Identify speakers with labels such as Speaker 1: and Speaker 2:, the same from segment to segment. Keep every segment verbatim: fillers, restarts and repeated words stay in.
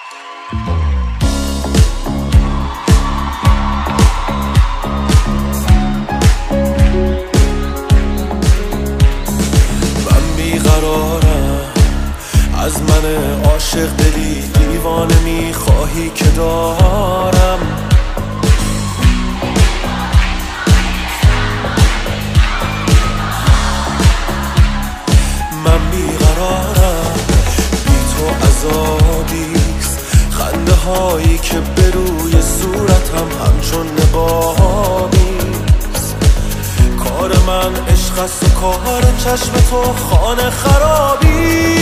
Speaker 1: از من عاشق دلی دیوانه میخواهی که دارم. من بیقرارم، بی تو عذابیست، خنده هایی که به روی صورتم همچون نقابیست. کار من عشق است و کار چشم تو خانه خرابی.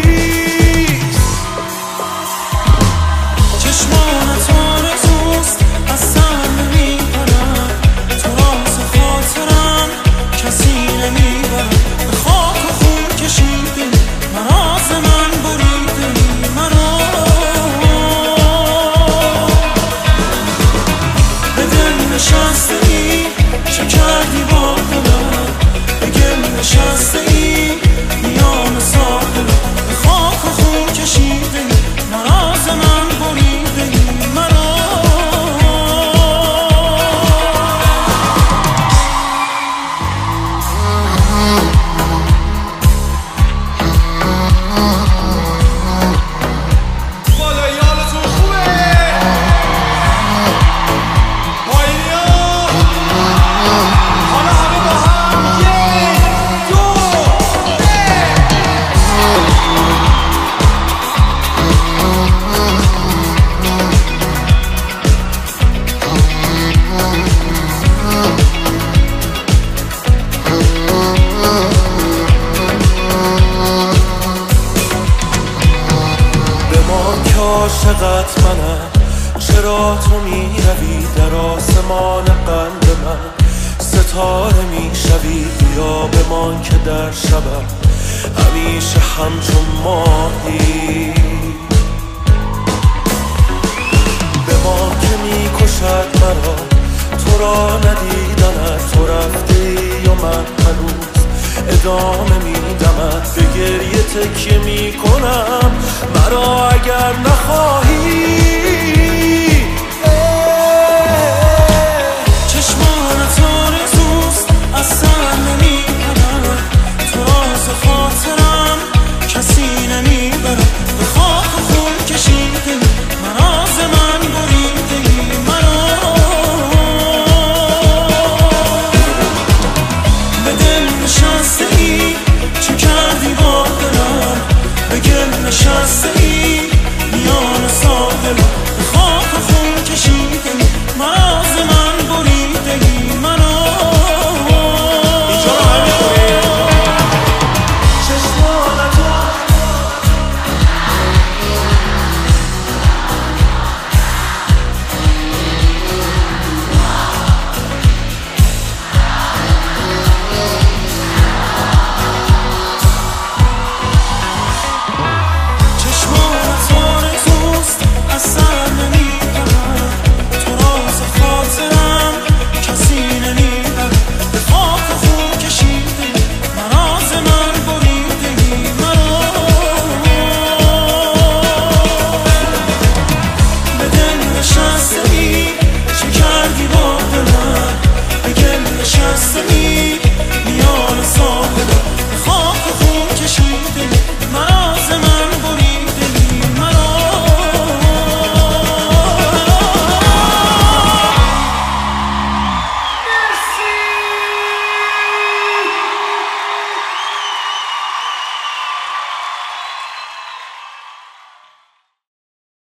Speaker 1: عاشقت منم، چرا تو می روی در آسمان قلب من؟ ستاره می شوی، بیا بمان که در شبم همیشه همچون ماهی.